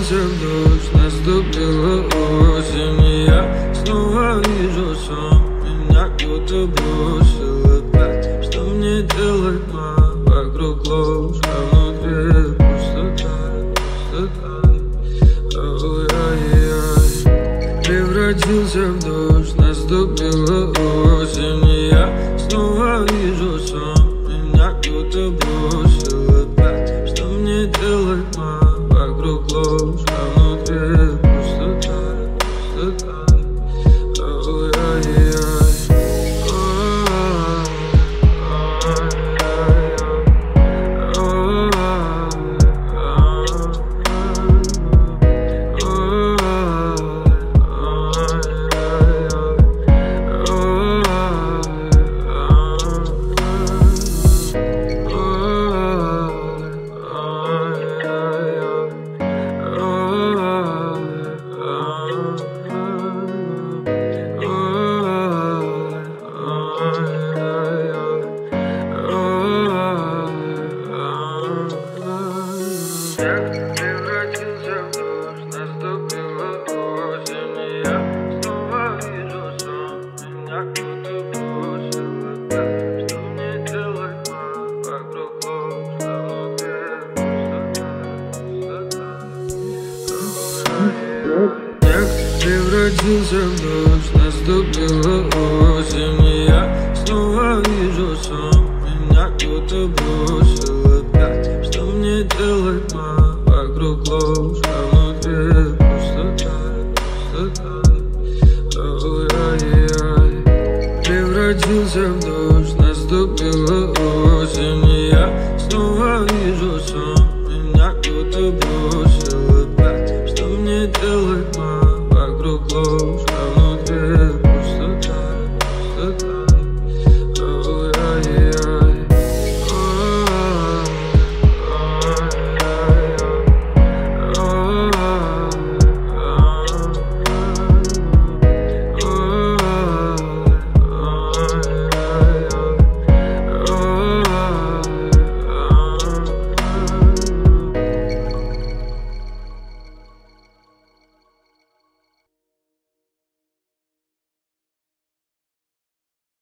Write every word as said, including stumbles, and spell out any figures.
Превратился в дождь, наступила осень, и я снова вижу сон. Меня кто-то бросил опять. Что мне делать, ма? Вокруг ложь, а внутри пустота, пустота. Ой-ой-ой. Превратился в дождь, наступила осень, и я снова вижу сон. Меня кто-то бросил опять. Что мне делать, ма? Вокруг ложь, а внутри пустота, пустота. Ой-ой-ой. Превратился в дождь, наступила осень, и я снова вижу сон. Меня кто-то бросил опять. Что мне делать, ма? Вокруг ложь, а внутри пустота, пустота. Снег превратился в дождь, наступила осень, и я снова вижу сон. Меня кто-то бросил опять. Что мне делать, ма? Вокруг ложь, а внутри пустота, пустота. Ой-ой-ой. Превратился в дождь, наступила